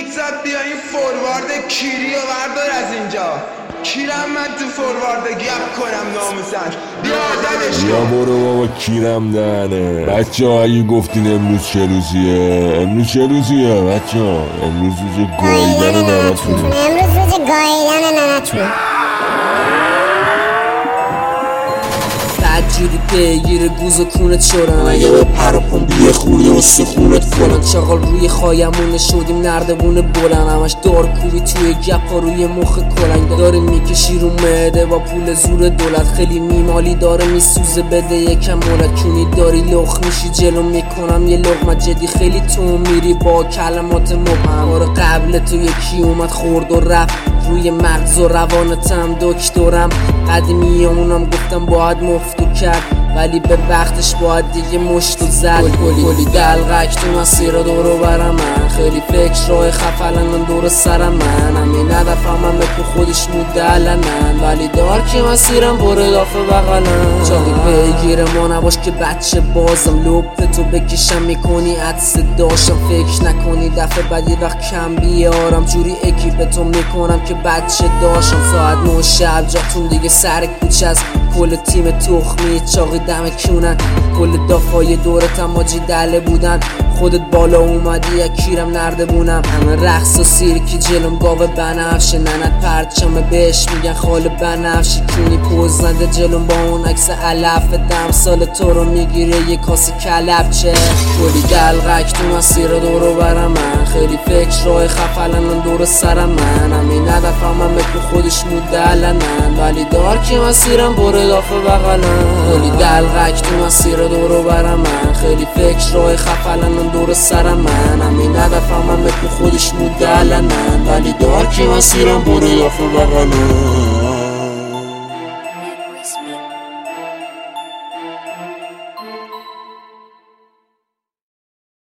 زد بیا این فوروارد کیری و بردار از اینجا. کیرم من تو فوروارد گپ کنم ناموسن. بیا زدش بیا برو بابا کیرم دهنه. بچه ها اگه گفتین امروز چه روزیه، امروز چه روزیه بچه ها؟ امروز روز گاییدن ننتونه. امروز روز گاییدن ننتونه. بدجوری پیگیر گوز و کونت شدن، اگه به پراپون بیه خورده و سخونت فلان. چاقال روی خایمونه شدیم نردبونه بلند، همش دارکوبی توی گپا روی مخ کلنگ. داره میکشی رو معده با پول زور دولت، خیلی میمالی داره میسوزه بده یکم مولت. چونی داری لخ میشی جلو میکنم یه لقمه جدی، خیلی تو میری با کلمات مبهم. آره قبل تو یکی اومد خورد و رفت روی مغز و روانتم دکترم. قدیمی اونم گفتم باید مفتو کرد، ولی به وقتش باید دیگه مشتو زد. کلی دلغک تو مسیر دورو برم من، خیلی فکر راه خفلن دور سرم من. همین ندفهمم به تو خودش مدلنن، ولی دار که مسیرم بره دافه بغلن. چاقی پیگیر ما نباش که بچه بازم، لپ تو بکشم میکنی عدس داشتم. فکر نکنی دفعه بعد یه وقت کم بیارم، جوری اکیپ تو میکنم که بچه داشتم. ساعت 9 شب جاتون دیگه سر کوچه است، کل تیم تخمی چاقی دم کونن. کل دافای دورت ماجی دله بودن، خودت بالا اومدی یک کیرم نرده بونم. همه رقص و سیرکی جلوم گاوه بنفشه، ننت پرچمه بهش میگن خال بنفشی. کونی پوز نده جلوم با اون عکس علف، دم سال تو رو میگیره یه کاسی کلبچه. کلی دلغک تو مسیر دورو برم من، خیلی فکر راه خفلن دور سرم من. همین ندفهمم به تو خودش مدلنن، ولی دار که مسیرم بره دافه بغلن. کلی دلغک تو مسیر دورو برم من، خیلی فکر راه خفلن دور سرم من. همین ندفهمم به تو خودش مدلنن، ولی دار که مسیرم بره دافه بغلن.